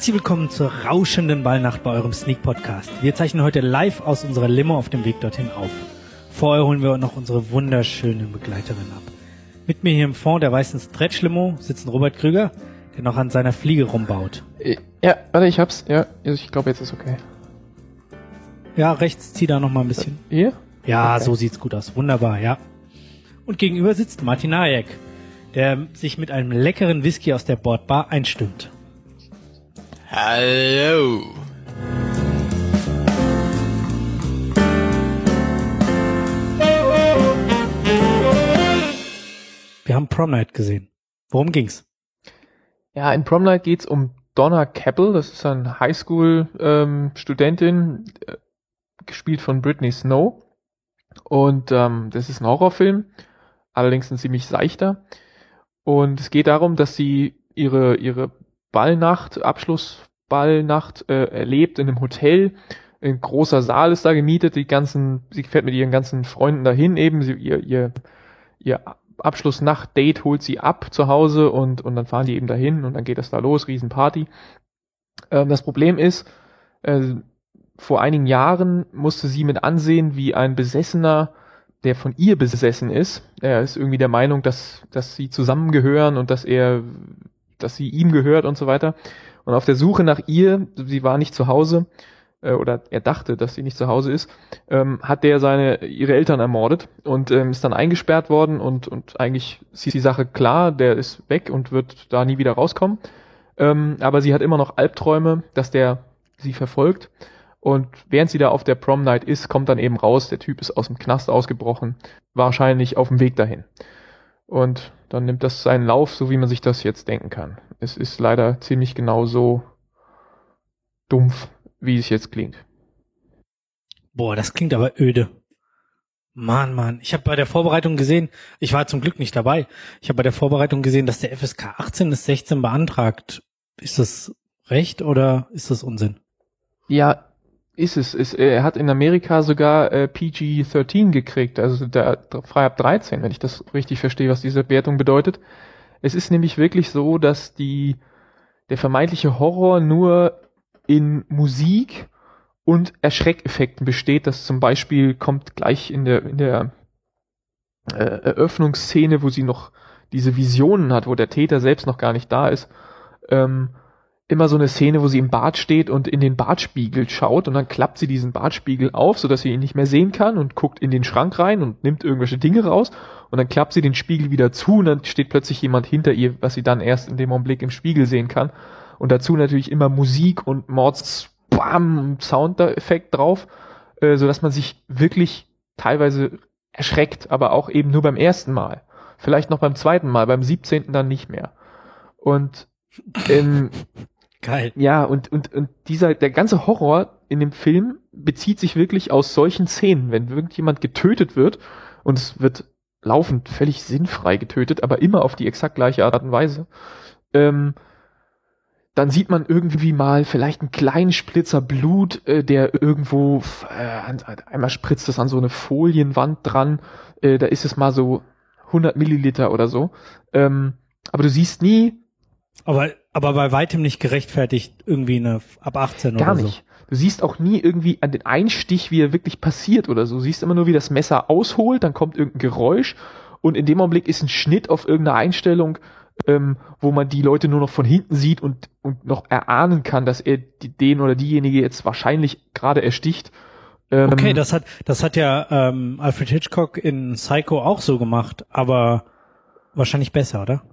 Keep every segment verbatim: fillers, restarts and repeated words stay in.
Herzlich willkommen zur rauschenden Ballnacht bei eurem Sneak-Podcast. Wir zeichnen heute live aus unserer Limo auf dem Weg dorthin auf. Vorher holen wir noch unsere wunderschöne Begleiterin ab. Mit mir hier im Fond der weißen Stretch-Limo sitzt Robert Krüger, der noch an seiner Fliege rumbaut. Ja, warte, ich hab's. Ja, ich glaube, jetzt ist okay. Ja, rechts, zieh da noch mal ein bisschen. Hier? Ja, Okay. so sieht's gut aus. Wunderbar, ja. Und gegenüber sitzt Martin Najek, der sich mit einem leckeren Whisky aus der Bordbar einstimmt. Hallo. Wir haben Prom Night gesehen. Worum ging's? Ja, in Prom Night geht's um Donna Keppel. Das ist eine Highschool-Studentin, äh, gespielt von Brittany Snow. Und ähm, das ist ein Horrorfilm, allerdings ein ziemlich seichter. Und es geht darum, dass sie ihre ihre Ballnacht, Abschlussballnacht äh, erlebt in einem Hotel. Ein großer Saal ist da gemietet. Die ganzen, sie fährt mit ihren ganzen Freunden dahin eben. Sie, ihr ihr ihr Abschlussnacht-Date holt sie ab zu Hause und und dann fahren die eben dahin und dann geht das da los, Riesenparty. Ähm, das Problem ist, äh, vor einigen Jahren musste sie mit ansehen, wie ein Besessener, der von ihr besessen ist, er ist irgendwie der Meinung, dass dass sie zusammengehören und dass er, dass sie ihm gehört und so weiter. Und auf der Suche nach ihr, sie war nicht zu Hause, äh, oder er dachte, dass sie nicht zu Hause ist, ähm, hat der seine ihre Eltern ermordet und ähm, ist dann eingesperrt worden und und eigentlich ist die Sache klar, der ist weg und wird da nie wieder rauskommen. Ähm, aber sie hat immer noch Albträume, dass der sie verfolgt. Und während sie da auf der Prom Night ist, kommt dann eben raus, der Typ ist aus dem Knast ausgebrochen, wahrscheinlich auf dem Weg dahin. Und dann nimmt das seinen Lauf, so wie man sich das jetzt denken kann. Es ist leider ziemlich genau so dumpf, wie es jetzt klingt. Boah, das klingt aber öde. Mann, Mann. Ich habe bei der Vorbereitung gesehen, ich war zum Glück nicht dabei, ich habe bei der Vorbereitung gesehen, dass der F S K achtzehn bis sechzehn beantragt. Ist das recht oder ist das Unsinn? Ja, ist es. Ist, er hat in Amerika sogar äh, P G dreizehn gekriegt, also der frei ab dreizehn, wenn ich das richtig verstehe, was diese Wertung bedeutet. Es ist nämlich wirklich so, dass die der vermeintliche Horror nur in Musik und Erschreckeffekten besteht. Das zum Beispiel kommt gleich in der in der äh, Eröffnungsszene, wo sie noch diese Visionen hat, wo der Täter selbst noch gar nicht da ist. Ähm, immer so eine Szene, wo sie im Bad steht und in den Badspiegel schaut und dann klappt sie diesen Badspiegel auf, sodass sie ihn nicht mehr sehen kann und guckt in den Schrank rein und nimmt irgendwelche Dinge raus und dann klappt sie den Spiegel wieder zu und dann steht plötzlich jemand hinter ihr, was sie dann erst in dem Augenblick im Spiegel sehen kann. Und dazu natürlich immer Musik und Mords Bam Soundeffekt drauf, äh, sodass man sich wirklich teilweise erschreckt, aber auch eben nur beim ersten Mal. Vielleicht noch beim zweiten Mal, beim siebzehnten dann nicht mehr. Und ähm, Geil. ja, und, und, und dieser, der ganze Horror in dem Film bezieht sich wirklich aus solchen Szenen, wenn irgendjemand getötet wird und es wird laufend völlig sinnfrei getötet, aber immer auf die exakt gleiche Art und Weise, ähm, dann sieht man irgendwie mal vielleicht einen kleinen Splitzer Blut, äh, der irgendwo, äh, einmal spritzt es an so eine Folienwand dran, äh, da ist es mal so hundert Milliliter oder so, ähm, aber du siehst nie, Aber, aber bei weitem nicht gerechtfertigt irgendwie eine ab achtzehn Gar oder so. nicht. Du siehst auch nie irgendwie an den Einstich, wie er wirklich passiert oder so. Du siehst immer nur, wie das Messer ausholt, dann kommt irgendein Geräusch und in dem Augenblick ist ein Schnitt auf irgendeine Einstellung, ähm, wo man die Leute nur noch von hinten sieht und, und noch erahnen kann, dass er die, den oder diejenige jetzt wahrscheinlich gerade ersticht. Ähm, Okay, das hat, das hat ja ähm, Alfred Hitchcock in Psycho auch so gemacht, aber wahrscheinlich besser, oder?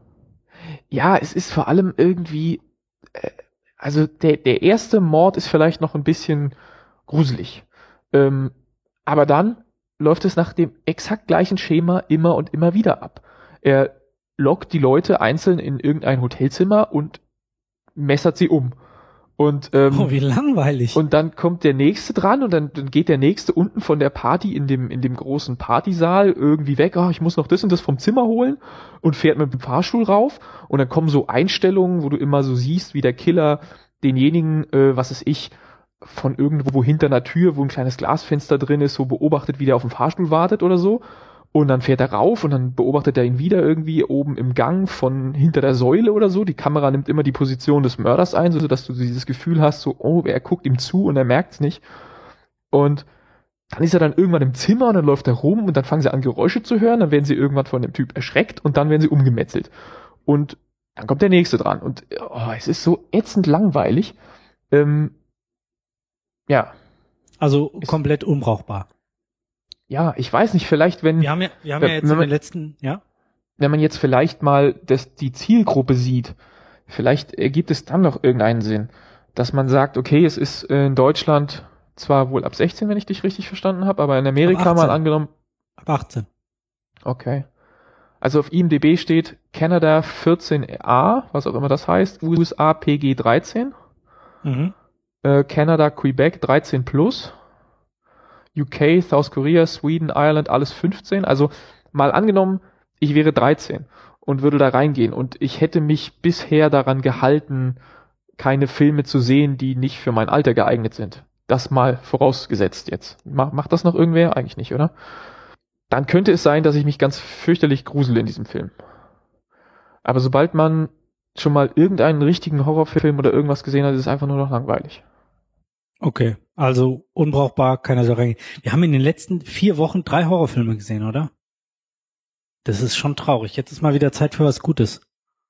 Ja, es ist vor allem irgendwie, äh, also der, der erste Mord ist vielleicht noch ein bisschen gruselig. Ähm, aber dann läuft es nach dem exakt gleichen Schema immer und immer wieder ab. Er lockt die Leute einzeln in irgendein Hotelzimmer und messert sie um. Und, ähm, Oh, wie langweilig. und dann kommt der nächste dran und dann, dann geht der nächste unten von der Party in dem, in dem großen Partysaal irgendwie weg. Oh, ich muss noch das und das vom Zimmer holen und fährt mit dem Fahrstuhl rauf. Und dann kommen so Einstellungen, wo du immer so siehst, wie der Killer denjenigen, äh, was weiß ich, von irgendwo hinter einer Tür, wo ein kleines Glasfenster drin ist, so beobachtet, wie der auf dem Fahrstuhl wartet oder so. Und dann fährt er rauf und dann beobachtet er ihn wieder irgendwie oben im Gang von hinter der Säule oder so. Die Kamera nimmt immer die Position des Mörders ein, sodass du dieses Gefühl hast, so, oh, er guckt ihm zu und er merkt es nicht. Und dann ist er dann irgendwann im Zimmer und dann läuft er rum und dann fangen sie an, Geräusche zu hören. Dann werden sie irgendwann von dem Typ erschreckt und dann werden sie umgemetzelt. Und dann kommt der Nächste dran. Und oh, es ist so ätzend langweilig. Ähm, ja. Also komplett unbrauchbar. Ja, ich weiß nicht, vielleicht wenn... Wir haben ja, wir haben ja jetzt in den letzten, ja? Wenn man jetzt vielleicht mal das, die Zielgruppe sieht, vielleicht ergibt es dann noch irgendeinen Sinn, dass man sagt, okay, es ist in Deutschland zwar wohl ab sechzehn, wenn ich dich richtig verstanden habe, aber in Amerika mal angenommen... Ab achtzehn. Okay. Also auf I M D B steht Canada vierzehn A, was auch immer das heißt, U S A P G dreizehn, Mhm. äh, Canada Quebec dreizehn plus, U K, South Korea, Sweden, Ireland, alles fünfzehn. Also mal angenommen, ich wäre dreizehn und würde da reingehen und ich hätte mich bisher daran gehalten, keine Filme zu sehen, die nicht für mein Alter geeignet sind. Das mal vorausgesetzt jetzt. Mach, macht das noch irgendwer? Eigentlich nicht, oder? Dann könnte es sein, dass ich mich ganz fürchterlich grusele in diesem Film. Aber sobald man schon mal irgendeinen richtigen Horrorfilm oder irgendwas gesehen hat, ist es einfach nur noch langweilig. Okay, also unbrauchbar, keiner soll reingehen. Wir haben in den letzten vier Wochen drei Horrorfilme gesehen, oder? Das ist schon traurig. Jetzt ist mal wieder Zeit für was Gutes.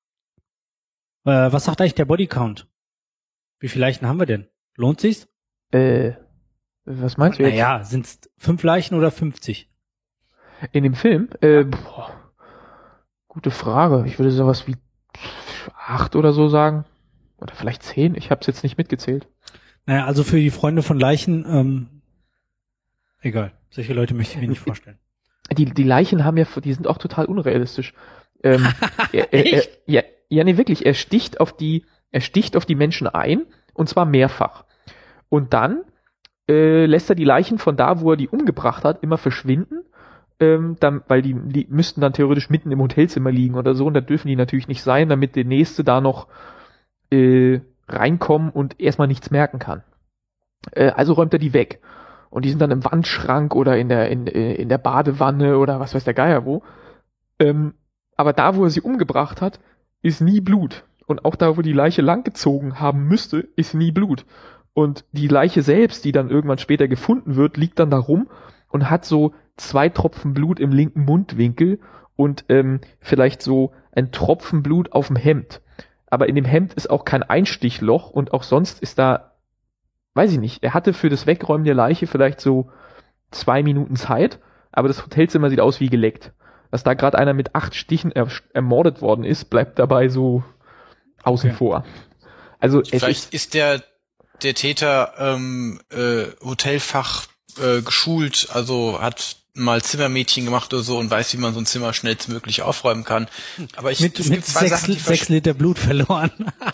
Äh, was sagt eigentlich der Bodycount? Wie viele Leichen haben wir denn? Lohnt sich's? Äh, was meinst du jetzt? Naja, sind's fünf Leichen oder fünfzig? In dem Film? Äh, boah, gute Frage. Ich würde sowas wie acht oder so sagen. Oder vielleicht zehn. Ich habe es jetzt nicht mitgezählt. Naja, also für die Freunde von Leichen, ähm, egal. Solche Leute möchte ich mir nicht vorstellen. Die, die Leichen haben ja, die sind auch total unrealistisch. Ähm, er, er, er, ja, ja, nee, wirklich. Er sticht auf die, er sticht auf die Menschen ein, und zwar mehrfach. Und dann äh, lässt er die Leichen von da, wo er die umgebracht hat, immer verschwinden. Ähm, dann, weil die, die müssten dann theoretisch mitten im Hotelzimmer liegen oder so, und da dürfen die natürlich nicht sein, damit der Nächste da noch äh, reinkommen und erstmal nichts merken kann. Äh, also räumt er die weg. Und die sind dann im Wandschrank oder in der, in, in der Badewanne oder was weiß der Geier wo. Ähm, aber da, wo er sie umgebracht hat, ist nie Blut. Und auch da, wo die Leiche langgezogen haben müsste, ist nie Blut. Und die Leiche selbst, die dann irgendwann später gefunden wird, liegt dann da rum und hat so zwei Tropfen Blut im linken Mundwinkel und ähm, vielleicht so ein Tropfen Blut auf dem Hemd. Aber in dem Hemd ist auch kein Einstichloch und auch sonst ist da, weiß ich nicht, er hatte für das Wegräumen der Leiche vielleicht so zwei Minuten Zeit, aber das Hotelzimmer sieht aus wie geleckt. Dass da gerade einer mit acht Stichen er ermordet worden ist, bleibt dabei so außen okay. vor. Also es vielleicht ist, ist der der Täter ähm, äh, Hotelfach äh, geschult, also hat mal Zimmermädchen gemacht oder so und weiß, wie man so ein Zimmer schnellstmöglich aufräumen kann. Aber ich mit, es mit gibt zwei sechs, Sachen, die sechs Liter Blut verloren.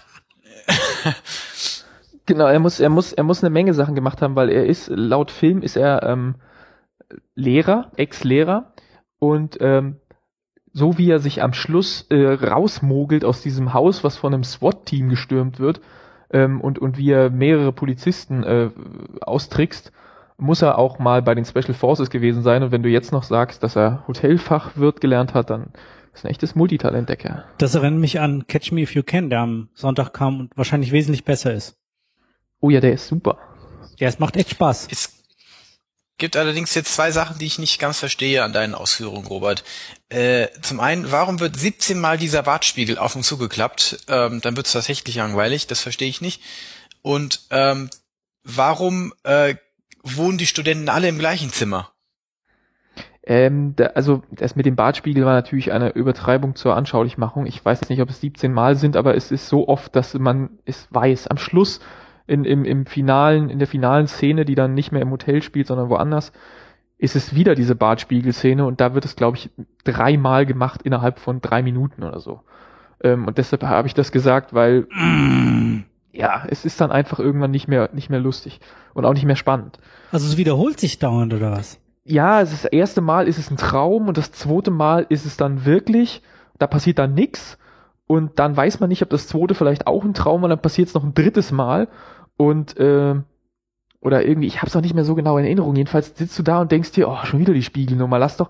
Genau, er muss, er muss, er muss eine Menge Sachen gemacht haben, weil er ist, laut Film ist er ähm, Lehrer, Ex-Lehrer und ähm, so wie er sich am Schluss äh, rausmogelt aus diesem Haus, was von einem SWAT-Team gestürmt wird ähm, und, und wie er mehrere Polizisten äh, austrickst, muss er auch mal bei den Special Forces gewesen sein. Und wenn du jetzt noch sagst, dass er Hotelfachwirt gelernt hat, dann ist ein echtes Multitalent, Decker. Das erinnert mich an Catch Me If You Can, der am Sonntag kam und wahrscheinlich wesentlich besser ist. Oh ja, der ist super. Ja, es macht echt Spaß. Es gibt allerdings jetzt zwei Sachen, die ich nicht ganz verstehe an deinen Ausführungen, Robert. Äh, zum einen, warum wird siebzehn Mal dieser Bartspiegel auf und zugeklappt? Ähm, dann wird es tatsächlich langweilig, das verstehe ich nicht. Und ähm, warum äh, wohnen die Studenten alle im gleichen Zimmer? Ähm, da, also das mit dem Bartspiegel war natürlich eine Übertreibung zur Anschaulichmachung. Ich weiß jetzt nicht, ob es siebzehn Mal sind, aber es ist so oft, dass man es weiß. Am Schluss in, im, im finalen, in der finalen Szene, die dann nicht mehr im Hotel spielt, sondern woanders, ist es wieder diese Bartspiegel-Szene und da wird es, glaube ich, dreimal gemacht innerhalb von drei Minuten oder so. Ähm, und deshalb habe ich das gesagt, weil mm. ja, es ist dann einfach irgendwann nicht mehr, nicht mehr lustig und auch nicht mehr spannend. Also es wiederholt sich dauernd, oder was? Ja, das erste Mal ist es ein Traum und das zweite Mal ist es dann wirklich, da passiert dann nix und dann weiß man nicht, ob das zweite vielleicht auch ein Traum war, dann passiert es noch ein drittes Mal und äh, oder irgendwie, ich hab's auch nicht mehr so genau in Erinnerung, jedenfalls sitzt du da und denkst dir, oh, schon wieder die Spiegelnummer, lass doch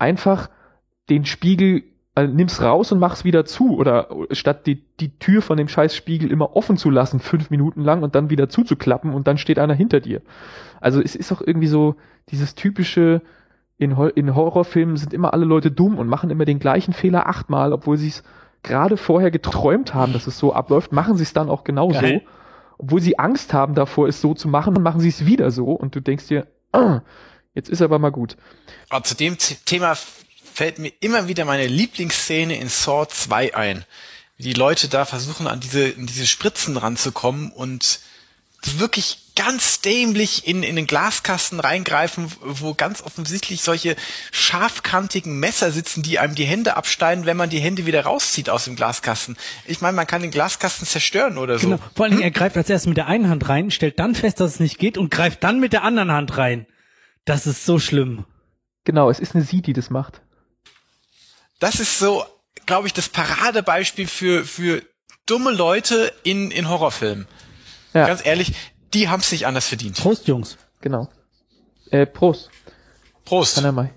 einfach den Spiegel, äh, nimm's raus und mach's wieder zu. Oder statt die, die Tür von dem scheiß Spiegel immer offen zu lassen, fünf Minuten lang und dann wieder zuzuklappen und dann steht einer hinter dir. Also es ist auch irgendwie so dieses typische, in, in Horrorfilmen sind immer alle Leute dumm und machen immer den gleichen Fehler achtmal, obwohl sie es gerade vorher geträumt haben, dass es so abläuft, machen sie es dann auch genauso. Geil. Obwohl sie Angst haben davor, es so zu machen, dann machen sie es wieder so und du denkst dir, ah, jetzt ist aber mal gut. Aber zu dem Thema fällt mir immer wieder meine Lieblingsszene in Saw zwei ein. Wie die Leute da versuchen, an diese, an diese Spritzen ranzukommen und wirklich ganz dämlich in, in den Glaskasten reingreifen, wo ganz offensichtlich solche scharfkantigen Messer sitzen, die einem die Hände abschneiden, wenn man die Hände wieder rauszieht aus dem Glaskasten. Ich meine, man kann den Glaskasten zerstören oder so. Genau. Vor allen Dingen, hm? er greift als erstes mit der einen Hand rein, stellt dann fest, dass es nicht geht und greift dann mit der anderen Hand rein. Das ist so schlimm. Genau, es ist eine Sie, die das macht. Das ist so, glaube ich, das Paradebeispiel für, für dumme Leute in, in Horrorfilmen. Ja. Ganz ehrlich, die haben es nicht anders verdient. Prost, Jungs. Genau. Äh, Prost. Prost. Kann er mal.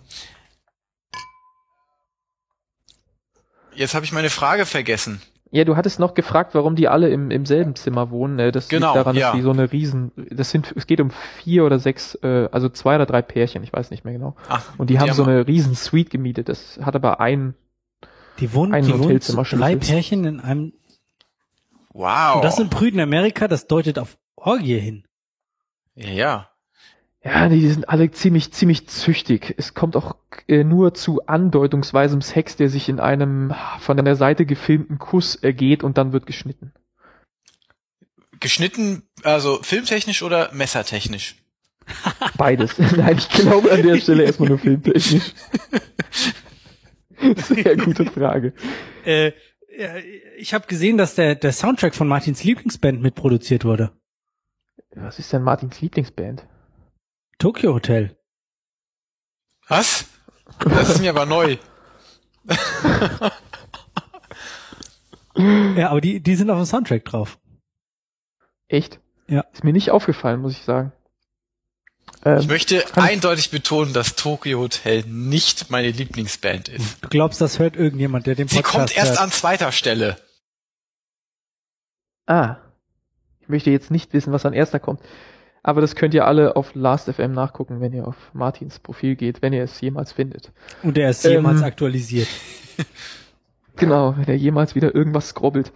Jetzt habe ich meine Frage vergessen. Ja, du hattest noch gefragt, warum die alle im, im selben Zimmer wohnen. Das genau, liegt daran, dass ja. die so eine riesen, das sind, es geht um vier oder sechs, äh, also zwei oder drei Pärchen, ich weiß nicht mehr genau. Ach, und die, die haben so eine riesen Suite gemietet. Das hat aber ein, die wohnen, ein die Hotelzimmer. Wohnen drei Pärchen in einem. Wow. Und das sind Brüder in Amerika, das deutet auf Orgie hin. Ja, ja. Ja, die sind alle ziemlich, ziemlich züchtig. Es kommt auch äh, nur zu andeutungsweisem Sex, der sich in einem von der Seite gefilmten Kuss ergeht und dann wird geschnitten. Geschnitten, also filmtechnisch oder messertechnisch? Beides. Nein, ich glaube an der Stelle erstmal nur filmtechnisch. Sehr gute Frage. Äh, ich habe gesehen, dass der, der Soundtrack von Martins Lieblingsband mitproduziert wurde. Was ist denn Martins Lieblingsband? Tokyo Hotel. Was? Das ist mir aber neu. Ja, aber die, die sind auf dem Soundtrack drauf. Echt? Ja. Ist mir nicht aufgefallen, muss ich sagen. Ähm, ich möchte eindeutig betonen, dass Tokyo Hotel nicht meine Lieblingsband ist. Du glaubst, das hört irgendjemand, der den Podcast Sie kommt erst hört. an zweiter Stelle. Ah. Ich möchte jetzt nicht wissen, was an erster kommt. Aber das könnt ihr alle auf Last F M nachgucken, wenn ihr auf Martins Profil geht, wenn ihr es jemals findet. Und er ist jemals ähm, aktualisiert. Genau, wenn er jemals wieder irgendwas scrobbelt.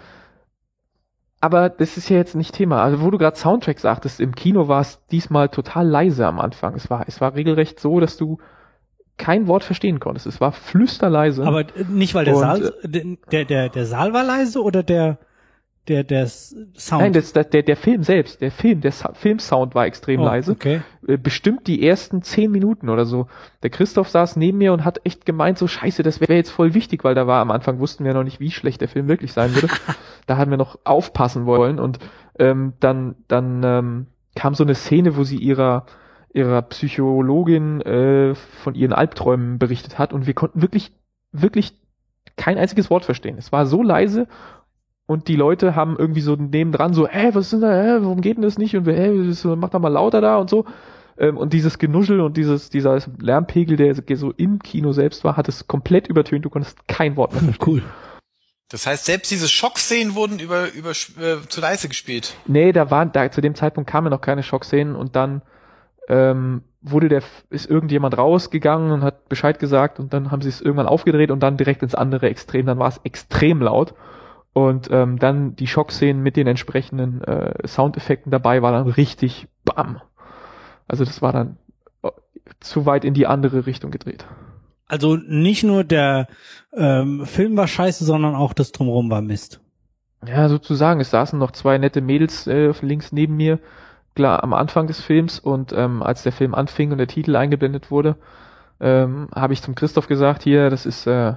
Aber das ist ja jetzt nicht Thema. Also wo du gerade Soundtrack sagtest, im Kino war es diesmal total leise am Anfang. Es war, es war regelrecht so, dass du kein Wort verstehen konntest. Es war flüsterleise. Aber nicht, weil der Und, Saal, der, der, der Saal war leise oder der, der, der Sound? Nein, das, das, der, der Film selbst, der Film, der Sa- Filmsound war extrem oh, leise. Okay. Bestimmt die ersten zehn Minuten oder so. Der Christoph saß neben mir und hat echt gemeint, so scheiße, das wäre jetzt voll wichtig, weil da war am Anfang, wussten wir noch nicht, wie schlecht der Film wirklich sein würde. Da haben wir noch aufpassen wollen und ähm, dann, dann ähm, kam so eine Szene, wo sie ihrer, ihrer Psychologin äh, von ihren Albträumen berichtet hat und wir konnten wirklich, wirklich kein einziges Wort verstehen. Es war so leise. Und die Leute haben irgendwie so nebendran so, hä, was ist denn da, hä, warum geht denn das nicht? Und wir, hä, das, mach doch mal lauter da und so. Ähm, und dieses Genuschel und dieses, dieser Lärmpegel, der so im Kino selbst war, hat es komplett übertönt. Du konntest kein Wort mehr verstehen. Cool. Das heißt, selbst diese Schockszenen wurden über, über, äh, zu leise gespielt. Nee, da waren, da, zu dem Zeitpunkt kamen noch keine Schockszenen und dann, ähm, wurde der, ist irgendjemand rausgegangen und hat Bescheid gesagt und dann haben sie es irgendwann aufgedreht und dann direkt ins andere Extrem. Dann war es extrem laut. Und ähm, dann die Schockszenen mit den entsprechenden äh, Soundeffekten dabei war dann richtig bam. Also das war dann äh, zu weit in die andere Richtung gedreht. Also nicht nur der ähm, Film war scheiße, sondern auch das Drumherum war Mist. Ja, sozusagen. Es saßen noch zwei nette Mädels äh, links neben mir, klar am Anfang des Films und ähm, als der Film anfing und der Titel eingeblendet wurde, ähm, habe ich zum Christoph gesagt, hier, das ist äh,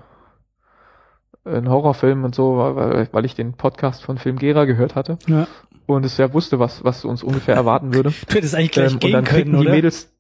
ein Horrorfilm und so, weil, weil ich den Podcast von Film Gera gehört hatte. Ja. Und es ja wusste, was, was uns ungefähr erwarten würde. Du hättest eigentlich gleich ähm, gehen und dann können, kriegten die oder? Mädels,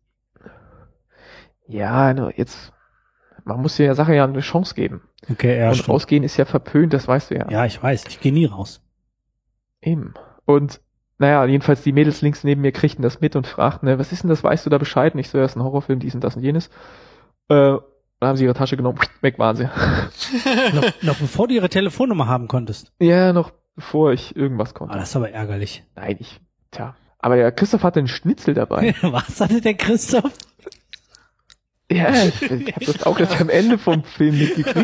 ja, nur jetzt, man muss der Sache ja eine Chance geben. Okay, ja, und stimmt. rausgehen ist ja verpönt, das weißt du ja. Ja, ich weiß, ich gehe nie raus. Eben. Und, naja, jedenfalls die Mädels links neben mir kriegten das mit und fragten, ne, was ist denn das, weißt du da Bescheid? Und ich so, ja, ist ein Horrorfilm, dies und das und jenes. Äh, Dann haben sie ihre Tasche genommen, weg waren sie. noch, noch bevor du ihre Telefonnummer haben konntest. Ja, noch bevor ich irgendwas konnte. Ah, das ist aber ärgerlich. Nein, ich, tja. Aber der Christoph hatte einen Schnitzel dabei. Was hatte der Christoph? Ja, ich, ich habe das auch erst am Ende vom Film mitgekriegt.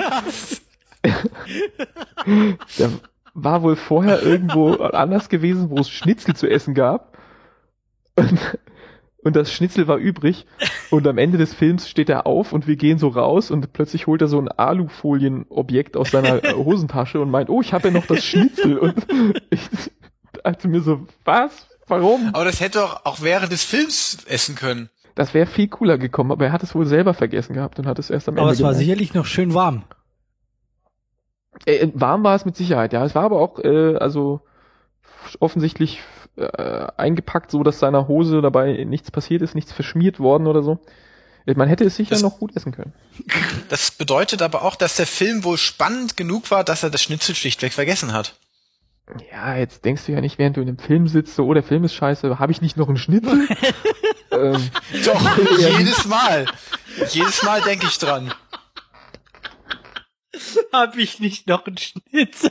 Der war wohl vorher irgendwo anders gewesen, wo es Schnitzel zu essen gab. Und, und das Schnitzel war übrig. Und am Ende des Films steht er auf und wir gehen so raus und plötzlich holt er so ein Alufolienobjekt aus seiner Hosentasche und meint, oh, ich habe ja noch das Schnitzel. Und ich dachte mir so, was? Warum? Aber das hätte auch, auch während des Films essen können. Das wäre viel cooler gekommen, aber er hat es wohl selber vergessen gehabt und hat es erst am Ende Aber es war gemerkt. sicherlich noch schön warm. Äh, warm war es mit Sicherheit, ja. Es war aber auch, äh, also offensichtlich äh, eingepackt, so dass seiner Hose dabei nichts passiert ist, nichts verschmiert worden oder so. Man hätte es sicher Das- noch gut essen können. Das bedeutet aber auch, dass der Film wohl spannend genug war, dass er das Schnitzel schlichtweg vergessen hat. Ja, jetzt denkst du ja nicht, während du in einem Film sitzt, so, oh, der Film ist scheiße, habe ich nicht noch einen Schnitzel? ähm, Doch, jedes Mal. Jedes Mal denke ich dran. Hab ich nicht noch einen Schnitzel?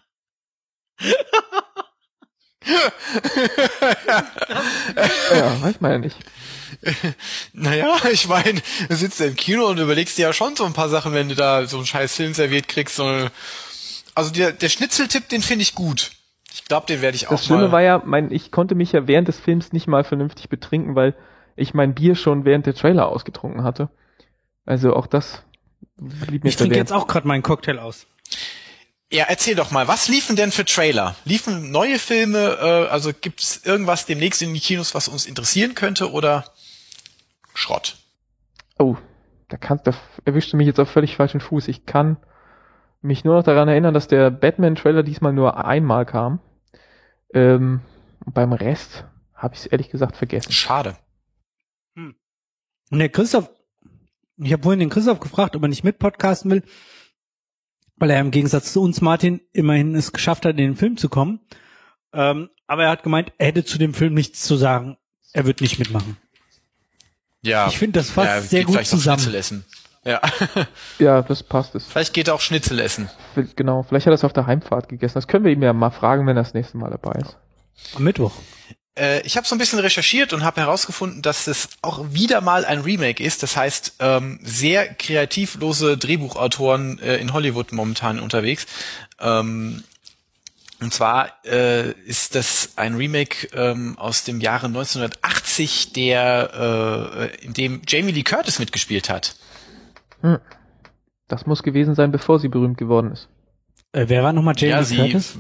ja, weiß man ja nicht. Naja, ich meine, du sitzt im Kino und überlegst dir ja schon so ein paar Sachen, wenn du da so einen scheiß Film serviert kriegst. So eine also der, der Schnitzeltipp, den finde ich gut. Ich glaube, den werde ich auch Das Schlimme mal... war ja, mein, ich konnte mich ja während des Films nicht mal vernünftig betrinken, weil ich mein Bier schon während der Trailer ausgetrunken hatte. Also auch das blieb mir Ich trinke verwehrt. jetzt auch gerade meinen Cocktail aus. Ja, erzähl doch mal, was liefen denn für Trailer? Liefen neue Filme? Äh, also gibt's irgendwas demnächst in die Kinos, was uns interessieren könnte oder Schrott? Oh, da kannst, da erwischst du mich jetzt auf völlig falschen Fuß. Ich kann mich nur noch daran erinnern, dass der Batman-Trailer diesmal nur einmal kam. Ähm, und beim Rest habe ich es ehrlich gesagt vergessen. Schade. Und der Christoph, ich habe vorhin den Christoph gefragt, ob er nicht mit podcasten will, weil er im Gegensatz zu uns, Martin, immerhin es geschafft hat, in den Film zu kommen. Ähm, aber er hat gemeint, er hätte zu dem Film nichts zu sagen. Er wird nicht mitmachen. Ja. Ich finde das fast ja, sehr geht gut vielleicht noch zusammen. Schnitzel essen. Ja. Ja, das passt es. Vielleicht geht er auch Schnitzel essen. Genau, vielleicht hat er es auf der Heimfahrt gegessen. Das können wir ihm ja mal fragen, wenn er das nächste Mal dabei ist. Am Mittwoch. Äh, ich habe so ein bisschen recherchiert und habe herausgefunden, dass es auch wieder mal ein Remake ist. Das heißt, ähm, sehr kreativlose Drehbuchautoren äh, in Hollywood momentan unterwegs. Ähm, und zwar äh, ist das ein Remake ähm, aus dem Jahre neunzehnhundertachtzig, der äh, in dem Jamie Lee Curtis mitgespielt hat. Hm. Das muss gewesen sein, bevor sie berühmt geworden ist. Äh, wer war nochmal Jamie ja, Lee sie, Curtis?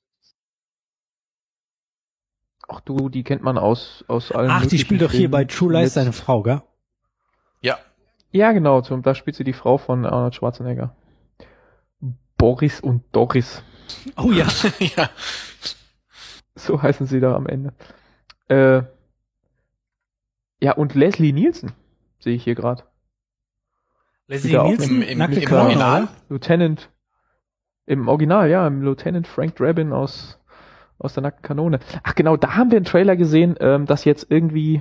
Ach du, die kennt man aus, aus allen Ach, die möglichen spielt doch hier Filmen bei True Lies mit- seine Frau, gell? Ja, Ja, genau, zum, da spielt sie die Frau von Arnold Schwarzenegger. Boris und Doris. Oh ja. ja. So heißen sie da am Ende. Äh, ja, und Leslie Nielsen sehe ich hier gerade. Leslie Wieder auch Nielsen, im- im- nackte im Kanone, Original? oder? Lieutenant, im Original, ja, im Lieutenant Frank Drabin aus, aus der nackten Kanone. Ach genau, da haben wir einen Trailer gesehen, ähm, dass jetzt irgendwie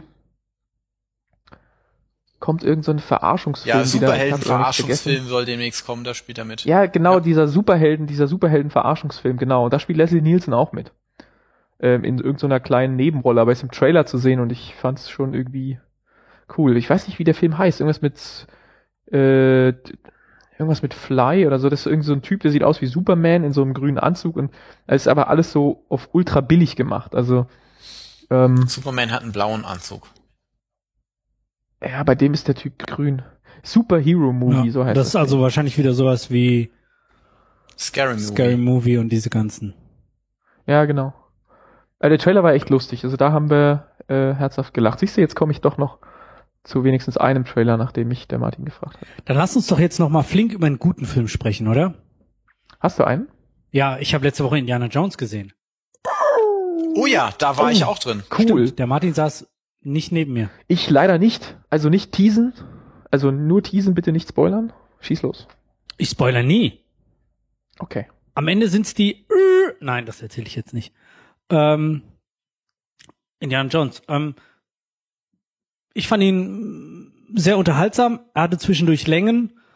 kommt irgend so ein Verarschungsfilm Ja, wieder. Ich hab's auch nicht vergessen. Superhelden-Verarschungsfilm soll demnächst kommen, da spielt er mit. Ja, genau, Ja. dieser Superhelden, dieser Superhelden-Verarschungsfilm, genau. Und da spielt Leslie Nielsen auch mit. Ähm, in irgendeiner kleinen Nebenrolle, aber ist im Trailer zu sehen und ich fand's schon irgendwie cool. Ich weiß nicht, wie der Film heißt. Irgendwas mit äh, irgendwas mit Fly oder so. Das ist irgend so ein Typ, der sieht aus wie Superman in so einem grünen Anzug und es ist aber alles so auf ultra billig gemacht. Also ähm, Superman hat einen blauen Anzug. ja, bei dem ist der Typ grün. Superhero Movie, Ja, so heißt das ist also wahrscheinlich wieder sowas wie Scary Movie. Scary Movie und diese ganzen. Ja, genau. Äh, der Trailer war echt lustig. Also da haben wir äh, herzhaft gelacht. Siehst du, jetzt komme ich doch noch zu wenigstens einem Trailer, nachdem mich der Martin gefragt hat. Dann lass uns doch jetzt noch mal flink über einen guten Film sprechen, oder? Hast du einen? Ja, ich habe letzte Woche Indiana Jones gesehen. Oh ja, da war Oh, ich auch drin. Cool. Stimmt, der Martin saß nicht neben mir. Ich leider nicht. Also nicht teasen. Also nur teasen, bitte nicht spoilern. Schieß los. Ich spoiler nie. Okay. Am Ende sind's die äh, nein, das erzähle ich jetzt nicht. Ähm, Indiana Jones. Ähm, ich fand ihn sehr unterhaltsam. Er hatte zwischendurch Längen,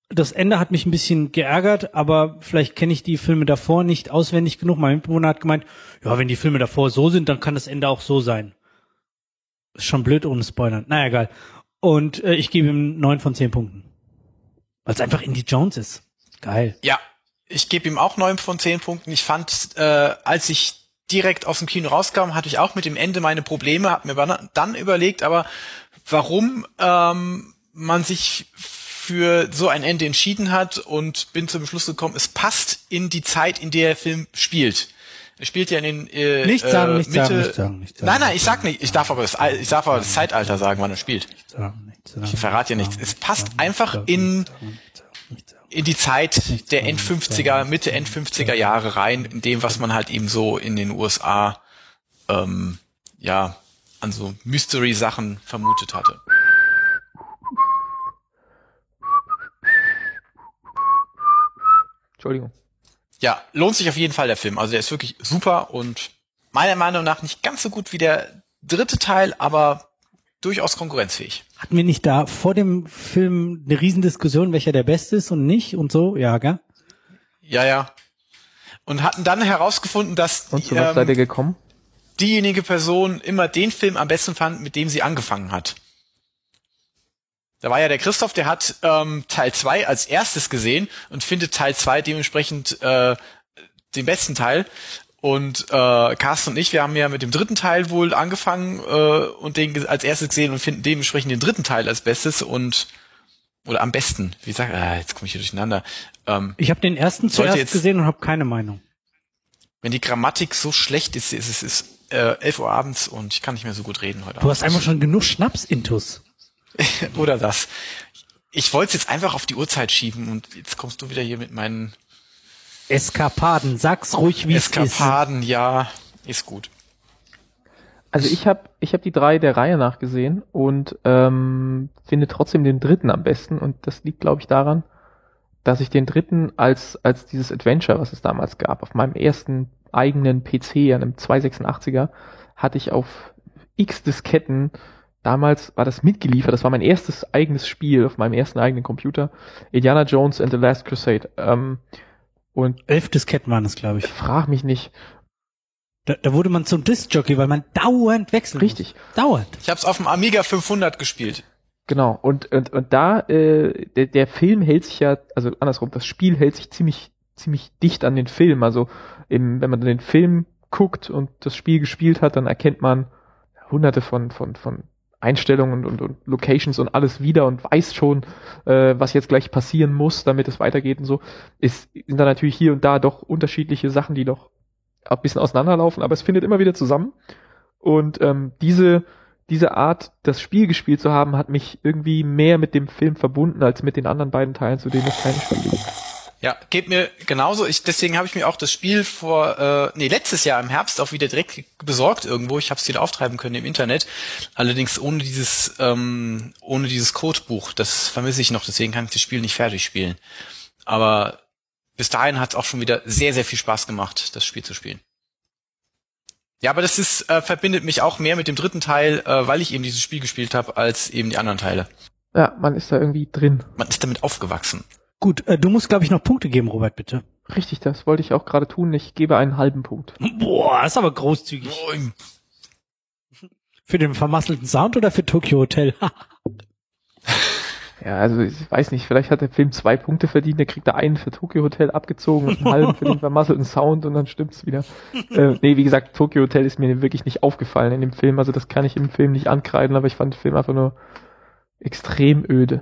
Das Ende hat mich ein bisschen geärgert, aber vielleicht kenne ich die Filme davor nicht auswendig genug. Mein Mitbewohner hat gemeint, ja, wenn die Filme davor so sind, dann kann das Ende auch so sein. Ist schon blöd ohne Spoilern. Naja, egal. Und äh, ich gebe ihm neun von zehn Punkten. Weil es einfach Indy Jones ist. Geil. Ja, ich gebe ihm auch neun von zehn Punkten. Ich fand, äh, als ich direkt aus dem Kino rauskam, hatte ich auch mit dem Ende meine Probleme, hab mir dann überlegt, aber warum ähm, man sich für so ein Ende entschieden hat und bin zum Schluss gekommen, es passt in die Zeit, in der der Film spielt. Er spielt ja in den äh, nicht sagen, äh, nicht Mitte. Sagen, nicht sagen, nicht sagen. Nein, nein, ich sag nicht. Ich darf aber das, ich darf aber das Zeitalter sagen, wann er spielt. Nicht sagen, nicht sagen, ich verrate ja nichts. Es passt einfach in in die Zeit der End-fünfziger, Mitte End-fünfziger Jahre rein, in dem, was man halt eben so in den U S A ähm, ja an so Mystery-Sachen vermutet hatte. Entschuldigung. Ja, lohnt sich auf jeden Fall der Film. Also der ist wirklich super und meiner Meinung nach nicht ganz so gut wie der dritte Teil, aber durchaus konkurrenzfähig. Hatten wir nicht da vor dem Film eine Riesendiskussion, welcher der Beste ist und nicht und so? Ja, gell? Ja, ja. Und hatten dann herausgefunden, dass und zu was ähm, seid ihr gekommen? diejenige Person immer den Film am besten fand, mit dem sie angefangen hat. Da war ja der Christoph, der hat ähm, Teil zwei als erstes gesehen und findet Teil zwei dementsprechend äh, den besten Teil. Und äh, Carsten und ich, wir haben ja mit dem dritten Teil wohl angefangen äh, und den als erstes gesehen und finden dementsprechend den dritten Teil als bestes und oder am besten. Wie sag ah, jetzt komme ich hier durcheinander. Ähm, ich habe den ersten zuerst jetzt, gesehen und habe keine Meinung. Wenn die Grammatik so schlecht ist, ist es ist, ist, äh, elf Uhr abends und ich kann nicht mehr so gut reden heute Du Abend. hast einfach schon genug Schnaps-Intus. Oder das. Ich wollte es jetzt einfach auf die Uhrzeit schieben und jetzt kommst du wieder hier mit meinen Eskapaden. Sag's ruhig, wie es ist. Eskapaden, ja, ist gut. Also ich habe ich hab die drei der Reihe nach gesehen und ähm, finde trotzdem den dritten am besten und das liegt, glaube ich, daran, dass ich den dritten als als dieses Adventure, was es damals gab, auf meinem ersten eigenen P C, einem zweihundertsechsundachtziger, hatte ich auf x Disketten. Damals war das mitgeliefert, das war mein erstes eigenes Spiel auf meinem ersten eigenen Computer. Indiana Jones and the Last Crusade. Ähm, und Elf Disketten waren es, glaube ich. Frag mich nicht. Da, da wurde man zum Disc-Jockey, weil man dauernd wechseln Richtig. muss. Dauernd. Ich habe es auf dem Amiga fünfhundert gespielt. Genau. Und und und da äh, der, der Film hält sich ja, also andersrum, das Spiel hält sich ziemlich ziemlich dicht an den Film. Also eben, wenn man den Film guckt und das Spiel gespielt hat, dann erkennt man hunderte von von von Einstellungen und, und Locations und alles wieder und weiß schon, äh, was jetzt gleich passieren muss, damit es weitergeht und so. Es sind da natürlich hier und da doch unterschiedliche Sachen, die doch ein bisschen auseinanderlaufen, aber es findet immer wieder zusammen. Und ähm, diese diese Art, das Spiel gespielt zu haben, hat mich irgendwie mehr mit dem Film verbunden, als mit den anderen beiden Teilen, zu denen es keine Spiele gibt. Ja, geht mir genauso. Ich, deswegen habe ich mir auch das Spiel vor, äh, nee, letztes Jahr im Herbst auch wieder direkt besorgt irgendwo. Ich habe es wieder auftreiben können im Internet. Allerdings ohne dieses, ähm, ohne dieses Codebuch. Das vermisse ich noch. Deswegen kann ich das Spiel nicht fertig spielen. Aber bis dahin hat es auch schon wieder sehr, sehr viel Spaß gemacht, das Spiel zu spielen. Ja, aber das ist äh, verbindet mich auch mehr mit dem dritten Teil, äh, weil ich eben dieses Spiel gespielt habe, als eben die anderen Teile. Ja, man ist da irgendwie drin. Man ist damit aufgewachsen. Gut, äh, du musst, glaube ich, noch Punkte geben, Robert, bitte. Richtig, das wollte ich auch gerade tun. Ich gebe einen halben Punkt. Boah, das ist aber großzügig. Boing. Für den vermasselten Sound oder für Tokyo Hotel? Ja, also ich weiß nicht, vielleicht hat der Film zwei Punkte verdient, der kriegt da einen für Tokyo Hotel abgezogen und einen halben für den vermasselten Sound und dann stimmt's wieder. äh, nee, wie gesagt, Tokyo Hotel ist mir wirklich nicht aufgefallen in dem Film, also das kann ich im Film nicht ankreiden, aber ich fand den Film einfach nur extrem öde.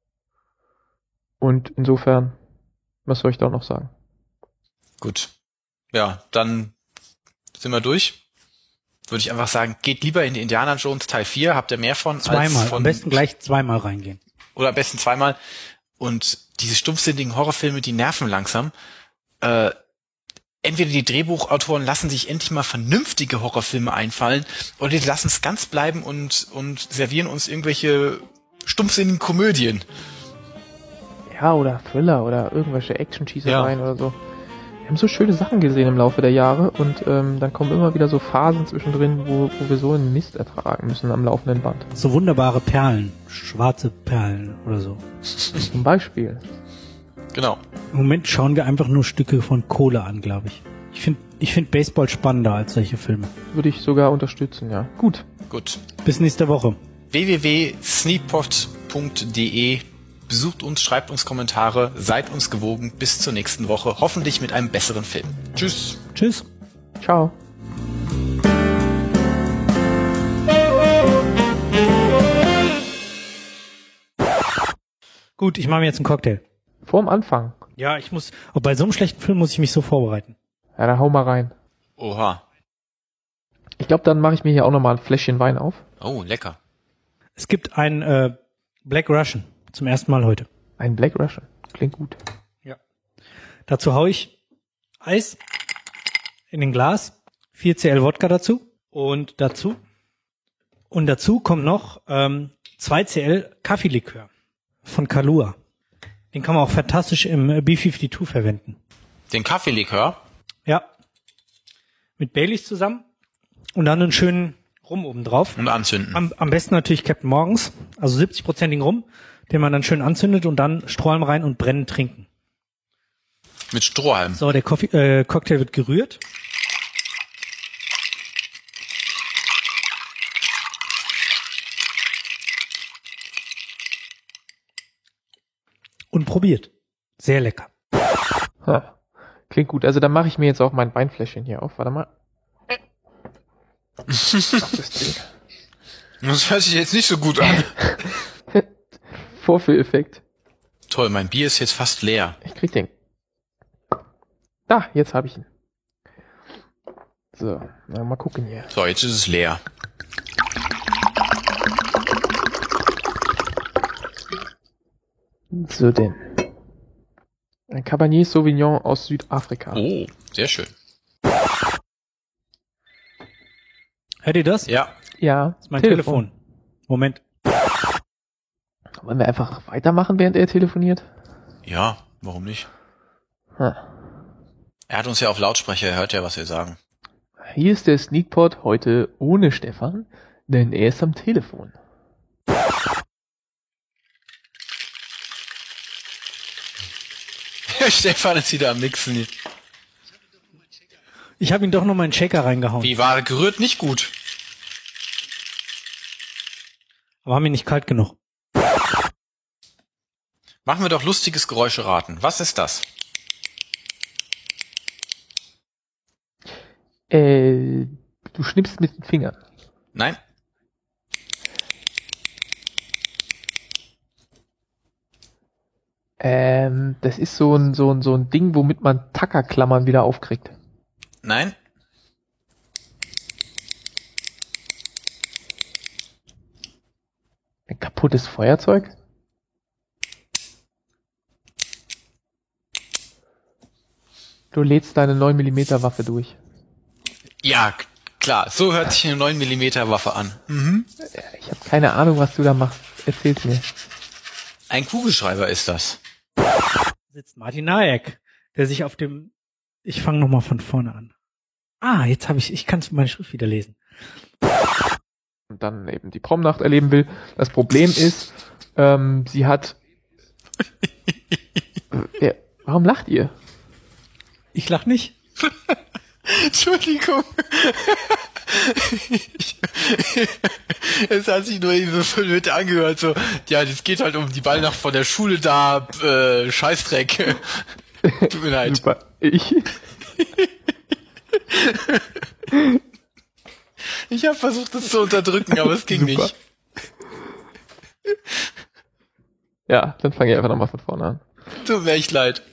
Und insofern, was soll ich da noch sagen? Gut. Ja, dann sind wir durch. Würde ich einfach sagen, geht lieber in die Indiana Jones Teil vier, habt ihr mehr von zweimal, als von... am besten gleich zweimal reingehen. Oder am besten zweimal. Und diese stumpfsinnigen Horrorfilme, die nerven langsam. Äh, entweder die Drehbuchautoren lassen sich endlich mal vernünftige Horrorfilme einfallen, oder die lassen es ganz bleiben und, und servieren uns irgendwelche stumpfsinnigen Komödien. Ja, oder Thriller oder irgendwelche Action-Schießereien ja. oder so. Wir haben so schöne Sachen gesehen im Laufe der Jahre und ähm, dann kommen immer wieder so Phasen zwischendrin, wo, wo wir so einen Mist ertragen müssen am laufenden Band. So wunderbare Perlen, schwarze Perlen oder so. Zum Beispiel. Genau. Im Moment schauen wir einfach nur Stücke von Kohle an, glaube ich. Ich finde ich find Baseball spannender als solche Filme. Würde ich sogar unterstützen, ja. Gut. Gut. Bis nächste Woche. w w w punkt sneakpot punkt d e. Besucht uns, schreibt uns Kommentare, seid uns gewogen. Bis zur nächsten Woche. Hoffentlich mit einem besseren Film. Tschüss. Tschüss. Ciao. Gut, ich mache mir jetzt einen Cocktail. Vorm Anfang. Ja, ich muss, auch bei so einem schlechten Film muss ich mich so vorbereiten. Ja, dann hau mal rein. Oha. Ich glaube, dann mache ich mir hier auch nochmal ein Fläschchen Wein auf. Oh, lecker. Es gibt ein äh, Black Russian zum ersten Mal heute. Ein Black Russian. Klingt gut. Ja. Dazu hau ich Eis in den Glas, vier Zentiliter Wodka dazu und dazu und dazu kommt noch ähm, zwei Zentiliter Kaffeelikör von Kahlua. Den kann man auch fantastisch im B zweiundfünfzig verwenden. Den Kaffeelikör? Ja. Mit Baileys zusammen und dann einen schönen Rum oben drauf. Und anzünden. Am, am besten natürlich Captain Morgans, also siebzig-prozentigen Rum, den man dann schön anzündet und dann Strohhalm rein und brennend trinken. Mit Strohhalm. So, der Coffee, äh, Cocktail wird gerührt. Und probiert. Sehr lecker. Ha. Klingt gut. Also dann mache ich mir jetzt auch mein Weinfläschchen hier auf. Warte mal. Ach, das Ding. Das hört sich jetzt nicht so gut an. Vorführeffekt. Toll, mein Bier ist jetzt fast leer. Ich krieg den. Da, jetzt habe ich ihn. So, na, mal gucken hier. So, jetzt ist es leer. So denn. Ein Cabernet Sauvignon aus Südafrika. Oh, sehr schön. Hört ihr das? Ja. Ja. Das ist mein Telefon. Telefon. Moment. Wollen wir einfach weitermachen, während er telefoniert? Ja, warum nicht? Hm. Er hat uns ja auf Lautsprecher, er hört ja, was wir sagen. Hier ist der Sneakpot heute ohne Stefan, denn er ist am Telefon. Stefan ist wieder am Mixen. Ich habe ihn doch noch mal in den Shaker reingehauen. Wie war gerührt? Nicht gut. Aber haben ihn nicht kalt genug. Machen wir doch lustiges Geräusche raten. Was ist das? Äh, du schnippst mit den Fingern. Nein. Ähm, das ist so ein, so ein, so ein Ding, womit man Tackerklammern wieder aufkriegt. Nein. Ein kaputtes Feuerzeug? Du lädst deine neun Millimeter Waffe durch. Ja, klar. So hört sich eine neun Millimeter Waffe an. Mhm. Ich habe keine Ahnung, was du da machst. Erzähl's mir. Ein Kugelschreiber ist das. Sitzt Martin Nayek, der sich auf dem... Ich fange noch mal von vorne an. Ah, jetzt habe ich... Ich kann meine Schrift wieder lesen. Und dann eben die Promnacht erleben will. Das Problem ist, ähm, sie hat... äh, warum lacht ihr? Ich lach nicht. Entschuldigung. Es hat sich nur so fünf Minuten angehört, so, ja, das geht halt um die Ballnacht von der Schule da, äh, Scheißdreck. Tut mir leid. Super. Ich? Ich habe versucht, das zu unterdrücken, aber es ging Super. nicht. Ja, dann fange ich einfach nochmal von vorne an. Tut mir echt leid.